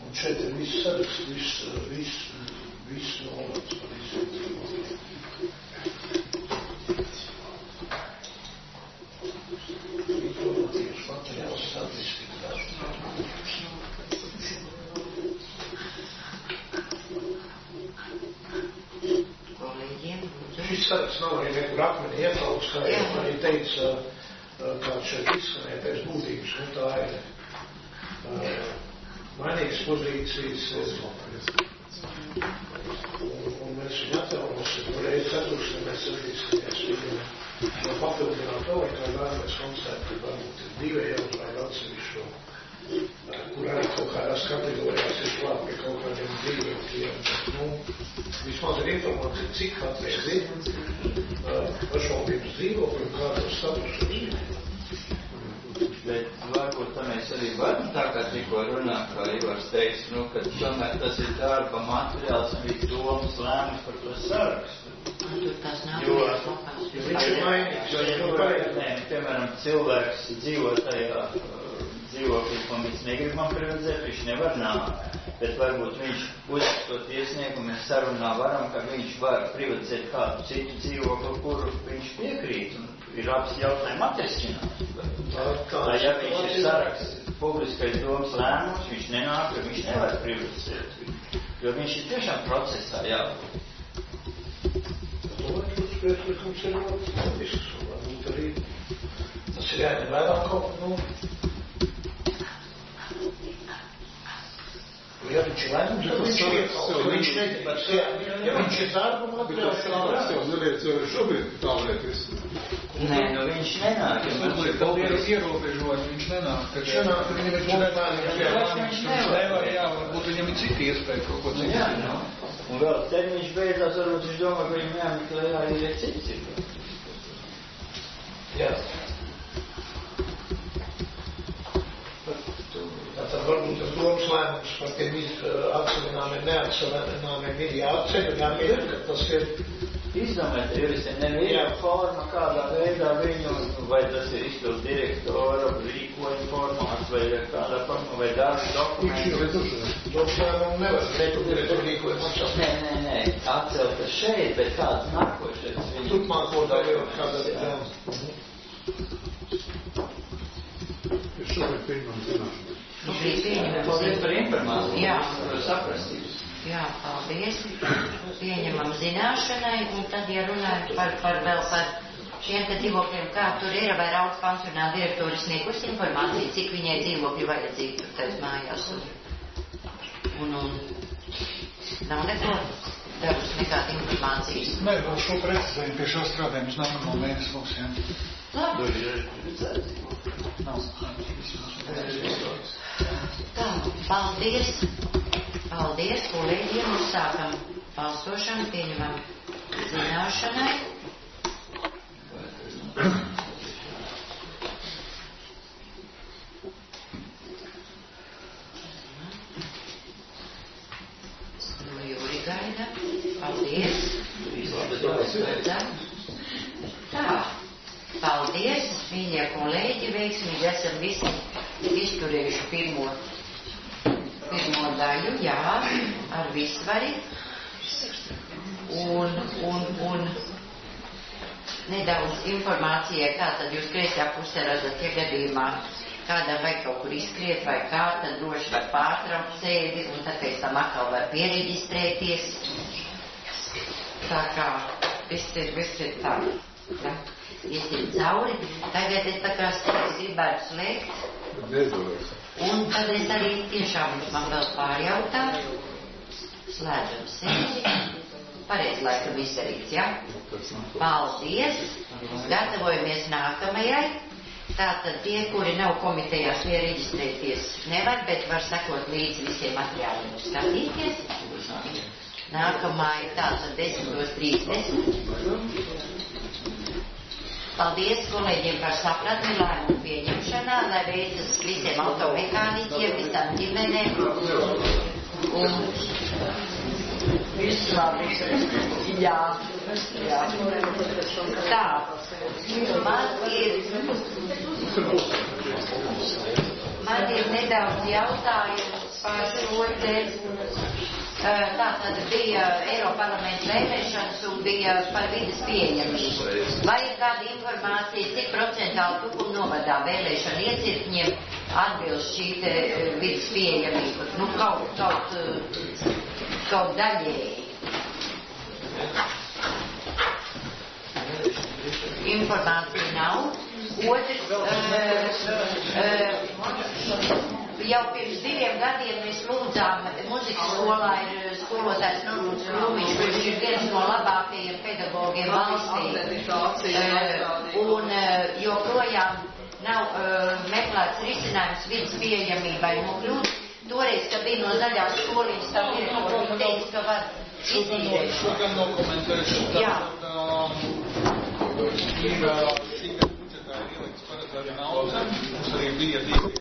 Un šeit ir viss saraksts, viss novads par visiem dzīvokļiem. Informatīvs materiāls statistika. Šis saraksts nav arī nekur akmeni iekauts, kā jau arī teica, kāds šeit izskanēja pēc būtības, tā ir mainīgas pozīcijas, un mēs viņu atjaunosim, reiz ceturksni mēs radīsimies viņu papildināt to, vai kā vēlamies konceptu, varbūt ir divējos vai atsevišķo, kur arī kaut kādās kategorijās ir klāt pie kaut kādiem dzīvokļiem. Vismaz ir informācija, cik Latvijas ir pašvaldības dzīvokļi un kādu statusu ir. Bet varbūt tā mēs arī varam tā kā tikko runā, kā Ivars teica, ka tomēr tas ir darba materiāls un bija domas lēmums par to sarakstu. Jo viņš ir mainīgs. Piemēram, cilvēks dzīvo tajā dzīvoklī, ko mēs negribam privatizēt, viņš nevar nākt. Bet varbūt viņš uzrakstot iesniegumu, mēs sarunā varam, ka viņš var privatizēt kādu citu dzīvokli, kuru viņš piekrīt. Un ir abas jautājumi atrisināt. Ja viņš ir saraksts publiskais domas lēmums, viņš nenāk, ka viņš nevar privatizēt. Jo viņš ir tiešām procesā jābūt. Priekšlikums ir ļoti loģisks, un varbūt arī tas ir jāņem vērā kaut ja viņš ir lēmums, tad viņš ir viņš nedrīkst. Ja viņš ir darba materiāls, tad jau neliec šobrīd tālēt risināt. Nē, viņš nenāk. Tad ir ierobežojumi, viņš nenāk. Viņš nevar, varbūt viņam ir citi iespēja kaut ko citu. Un vēl termiņš beidzās, varbūt viņš domā, ka viņam jāmeklē ir citi. Jā. Tātad varbūt tas domas lēmums par tiem atseviļināmiem, neatseviļināmiem ir jāatceļ un jāmierina, ka tas ir izdomāt, juristiem neviena forma, kādā veidā viņu, vai tas ir izpildu direktora, rīkojumu formās, vai kādā formā, vai darba dokumentu. Domas lēmumu nevar rīkojumu atcelt. Nē, atcelt šeit, bet kāds nākošais. Turpmāko daļu kādā jā. Es šobrīd pieņemam zināšanu. Paldies par informāciju. Jā. Saprastības. Jā, paldies. Pieņemam zināšanai, un tad, ja runājam vēl par šiem te dzīvokļiem, kā tur ir, vai Rauds pansionāla direktori sniegus informāciju, cik viņai dzīvokļi vajadzīgi tur tais mājās. Un nav neko devusi nekāda informācijas. Nē, vēl šo precizējumu pie šo strādājumu uz nākamo mēnesi mums, jā. Labi. Tā, paldies. Paldies, kolēģiem. Uzsākam balsošanu, pieņemam zināšanai. Jūri gaida. Paldies. Tā. Paldies, mīļie kolēģi, veiksmīgi esam visi izturējuši pirmo daļu, jā, ar visvari. Un nedaudz informācijai, kā tad jūs kreisajā pusē redzat, ja gadījumā kādam vajag kaut kur izskriet vai kā, tad droši var pārtraukt sēdi un tad pēc tam atkal var piereģistrēties. Tā kā viss ir tā. Ja? Iesim cauri. Tagad es tā kā gribētu slēgt. Un tad es arī tiešām man vēl pārjautāt. Slēdzam sēdi. Pareizi laikam izdarīts, ja? Paldies. Gatavojamies nākamajai. Tātad tie, kuri nav komitejās iereģistrēties, nevar, bet var sekot līdzi visiem materiāliem un skatīties. Nākamā ir tātad 10:30. Paldies kolēģiem par sapratni lēmumu pieņemšanā, lai veicas visiem automehāniķiem, visām ģimenēm un viss labi. Jā. Tā, man ir nedaudz jautājums par šo te, tātad bija Eiroparlamenta vēlēšanas un bija par vides pieejamību. Vai ir kāda informācija, cik procentāli Tukuma novadā vēlēšana iecirkņiem atbilst šī te vides pieejamība? Nu, kaut daļēji. Informācija nav. Otrs, jau pirms 2 gadiem mēs lūdzām, muzikas skolā ir skolotājs Normunds Krūmiņš, kurš ir viens no labākajiem pedagogiem valstī. Un joprojām nav meklēts risinājums vidas pieejamībai. Un kļūt, toreiz, kad bija no zaļās skoliņas, tā direktori, viņi teica, ka var izīrēt. Šo gan dokumentēšu. Jā. Ir šī budžetā ir ielikts paredzēta nauda. Mums arī bija 2